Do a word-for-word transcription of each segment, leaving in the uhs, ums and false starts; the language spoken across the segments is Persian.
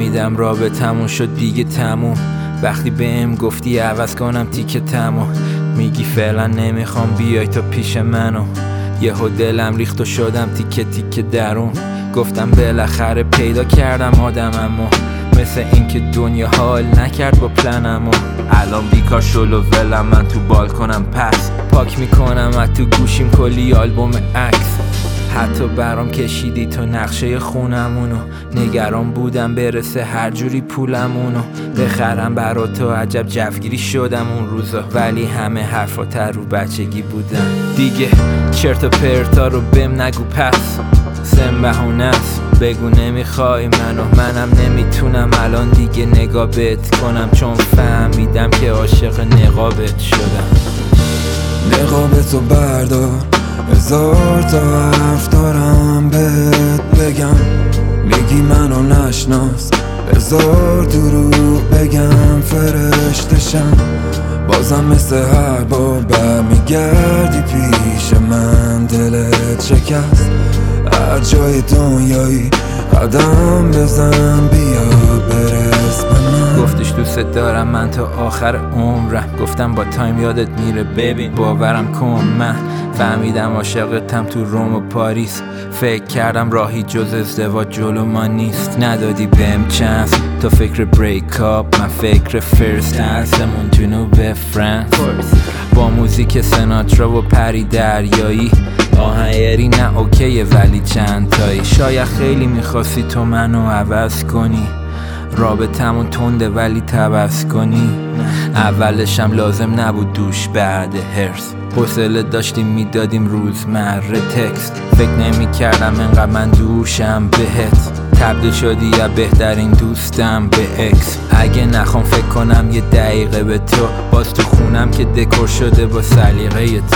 فهمیدم رابطمون شد دیگه تموم. وقتی بهم گفتی عوض کنم تیکه تموم، میگی فعلا نمیخوام بیای تو پیش منو. یهو دلم ریخت و شدم تیکه تیکه درون. گفتم بالاخره پیدا کردم آدممو، مثل اینکه دنیا حال نکرد با پلنمو. الان بیکار شل و ولم من تو بالکنم، پس پاک میکنم از تو گوشیم کلی آلبوم عکس. حتی برام کشیدی تو نقشه خونمونو، نگران بودم برسه هر جوری پولمونو بخرم برا تو. عجب جوگیری شدم اون روزا، ولی همه حرفات رو بچگی بودن دیگه. چرت و پرتا رو بهم نگو پس، سم بهونه است. بگو نمیخوای منو، منم نمیتونم الان دیگه نگاه بهت کنم، چون فهمیدم که عاشق نقابت شدم. نقابتو بردار، هزار تا حرف دارم بهت بگم. میگی منو نشناس، هزار دروغ بگم فرشتشم. بازم مثل هر بار برمیگردی پیش من، دلت شکست. هر جای دنیایی قدم بزن بیا برس به من. گفتش دوست دارم من تا آخر عمرم، گفتم با تایم یادت میره ببین باورم کن. من فهمیدم عاشقتم تو روم و پاریس، فکر کردم راهی جز ازدواج جلو ما نیست. ندادی بهم چانس، تو فکر بریک اپ من فکر فرست کلاسمون جنوب فرانس. با موزیک سناترا و پری دریایی، آهنگری نه اوکیه ولی چند تایی. شاید خیلی میخواستی تو منو عوض کنی، رابطمون تنده ولی تبس کنی. اولشم لازم نبود دوش بعد هرس، حوصله داشتیم میدادیم روزمره تکست. فکر نمی کردم انقدر من دوشم بهت، تبدیل شدی یا بهترین دوستم به اکس. اگه نخوام فکر کنم یه دقیقه به تو، باز تو خونم که دکور شده با سلیقه تو.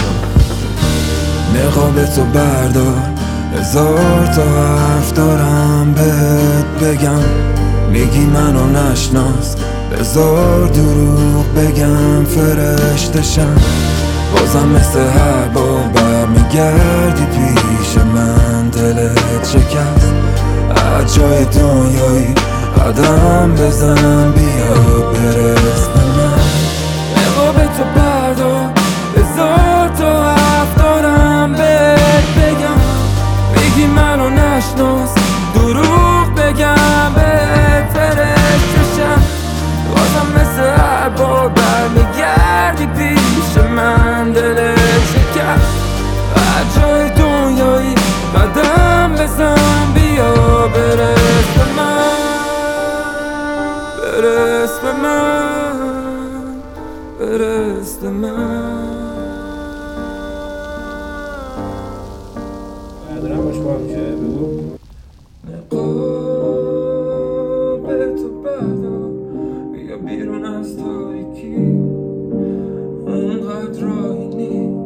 نقابتو بردار، هزار تا حرف دارم بهت بگم. میگی منو نشناس، هزار دروغ بگم فرشتشم. بازم مثل هر بار برمیگردی پیش من، دلت شکست. هر جای دنیایی قدم بزن بیا برس به من. نقابتو بردار، هزار تا حرف دارم بهت بگم. میگی منو نشناس، دروغ بگم بهت فرشتشم. بازم مثل هر بار برمیگردی پیش من، دلت شکست. هر جای دنیایی قدم بزن بیا برس به من، برس به من، برس به من. دارم باش با هم که بگو نقابتو بردار، بیا بیرون از تاریکی، اونقدر راهی نیست.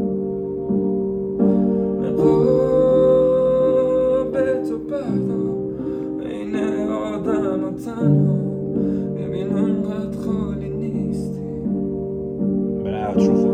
نقابتو بردار، بین آدم و تنها، ببین اونقدر خالی نیستی. برای